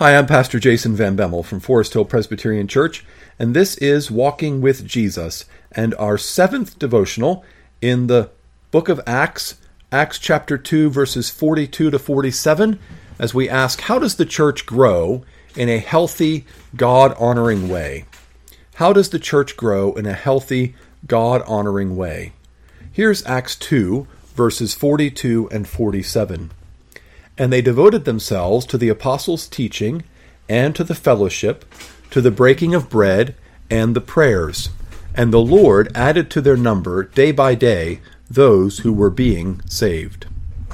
Hi, I'm Pastor Jason Van Bemmel from Forest Hill Presbyterian Church, and this is Walking with Jesus, and our seventh devotional in the book of Acts, Acts chapter 2, verses 42 to 47, as we ask, how does the church grow in a healthy, God-honoring way? How does the church grow in a healthy, God-honoring way? Here's Acts 2, verses 42 and 47. And they devoted themselves to the apostles' teaching, and to the fellowship, to the breaking of bread, and the prayers. And the Lord added to their number day by day those who were being saved.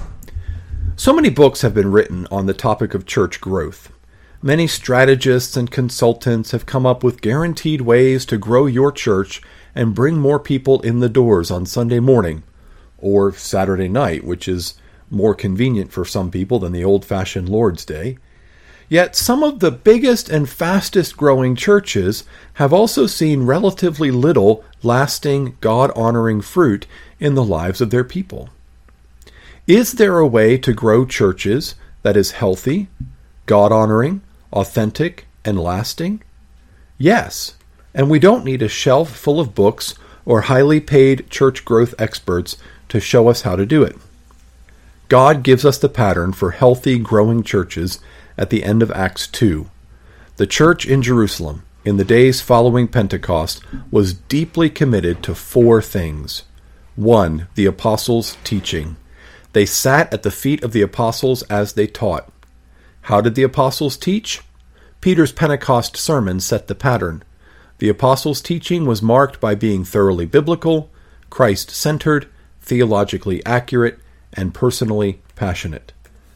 So many books have been written on the topic of church growth. Many strategists and consultants have come up with guaranteed ways to grow your church and bring more people in the doors on Sunday morning, or Saturday night, which is more convenient for some people than the old-fashioned Lord's Day. Yet some of the biggest and fastest growing churches have also seen relatively little lasting, God-honoring fruit in the lives of their people. Is there a way to grow churches that is healthy, God-honoring, authentic, and lasting? Yes, and we don't need a shelf full of books or highly paid church growth experts to show us how to do it. God gives us the pattern for healthy, growing churches at the end of Acts 2. The church in Jerusalem, in the days following Pentecost, was deeply committed to four things. 1. The apostles' teaching. They sat at the feet of the apostles as they taught. How did the apostles teach? Peter's Pentecost sermon set the pattern. The apostles' teaching was marked by being thoroughly biblical, Christ-centered, theologically accurate, and personally passionate.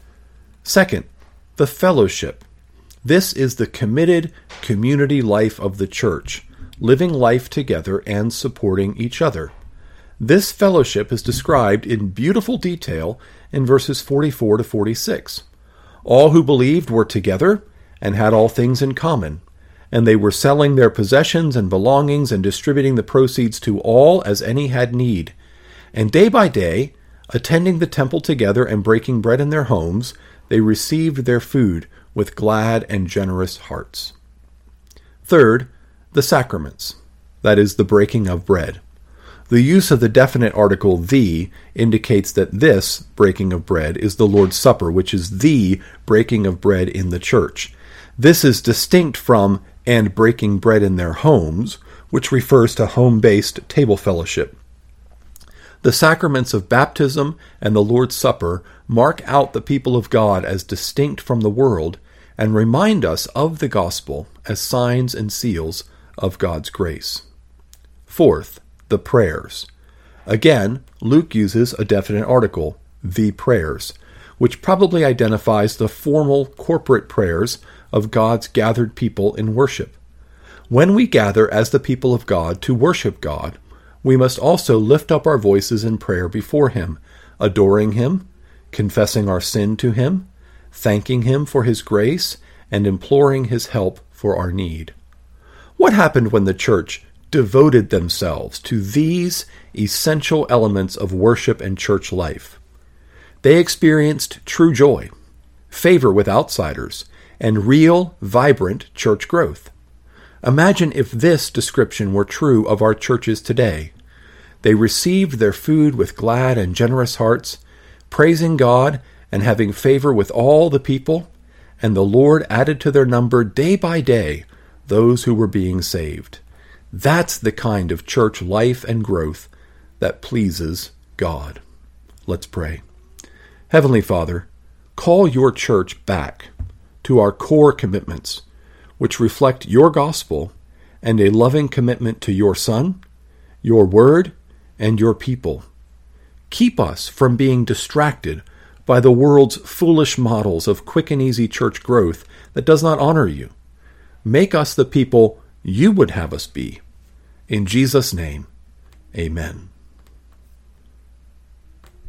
2. The fellowship. This is the committed community life of the church, living life together and supporting each other. This fellowship is described in beautiful detail in verses 44 to 46. All who believed were together and had all things in common, and they were selling their possessions and belongings and distributing the proceeds to all as any had need. And day by day, attending the temple together and breaking bread in their homes, they received their food with glad and generous hearts. 3. The sacraments, that is, the breaking of bread. The use of the definite article "the" indicates that this breaking of bread is the Lord's Supper, which is the breaking of bread in the church. This is distinct from "and breaking bread in their homes," which refers to home-based table fellowship. The sacraments of baptism and the Lord's Supper mark out the people of God as distinct from the world and remind us of the gospel as signs and seals of God's grace. 4. The prayers. Again, Luke uses a definite article, the prayers, which probably identifies the formal corporate prayers of God's gathered people in worship. When we gather as the people of God to worship God, we must also lift up our voices in prayer before Him, adoring Him, confessing our sin to Him, thanking Him for His grace, and imploring His help for our need. What happened when the church devoted themselves to these essential elements of worship and church life? They experienced true joy, favor with outsiders, and real, vibrant church growth. Imagine if this description were true of our churches today. They received their food with glad and generous hearts, praising God and having favor with all the people, and the Lord added to their number day by day those who were being saved. That's the kind of church life and growth that pleases God. Let's pray. Heavenly Father, call your church back to our core commitments, which reflect your gospel and a loving commitment to your Son, your word, and your people. Keep us from being distracted by the world's foolish models of quick and easy church growth that does not honor you. Make us the people you would have us be. In Jesus' name, amen.